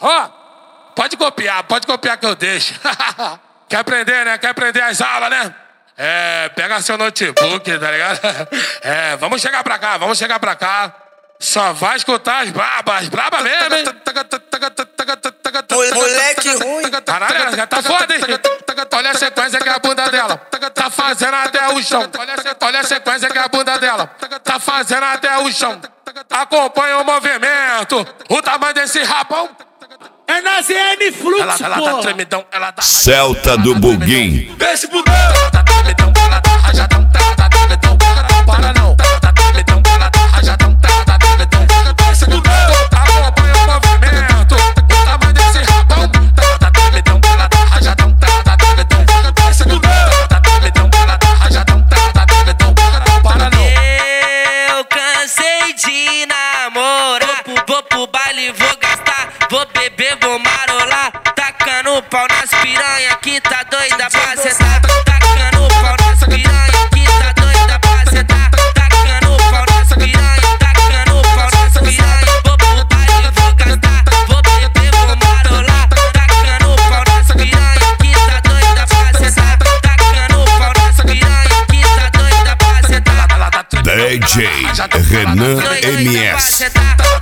Ó, pode copiar que eu deixo. Quer aprender, né? Quer aprender as aulas, né? Pega seu notebook, tá ligado? Vamos chegar pra cá. Só vai escutar as brabas mesmo, hein? Moleque ruim. Caralho, já tá foda, hein? Olha a sequência que é a bunda dela tá fazendo até o chão. Olha a sequência que é a bunda dela tá fazendo até o chão. Acompanha o movimento. O tamanho desse rabão. É na ZN Fluxo, ela tá tremidão, ela tá... Celta do Buguim. Desce budão. Ela tá tremidão, ela tá rajadão. Ela tá tremidão, para não. Ela tá tremidão, ela tá rajadão. Ela tá tremidão, desce budão. Acompanha o movimento. O tamanho desse rabão. Ela tá tremidão, ela tá rajadão. Ela tá tremidão, desce budão. Ela tá tremidão, ela tá rajadão. Ela tá tremidão, para não. Eu cansei de namorar. Vou pro baile, vou gastar. Vou beber, vou marolar. Tacando pau nas piranha que tá doida pra sentar. Tacando pau nas piranha que tá doida pra sentar. Tacando pau nas piranha, tacando pau nas piranha. Vou pro baile, vou gastar. Vou beber, vou marolar. Tacando pau nas piranha que tá doida pra sentar. Tacando pau nas piranha que tá doida pra sentar. DJ Renan MS.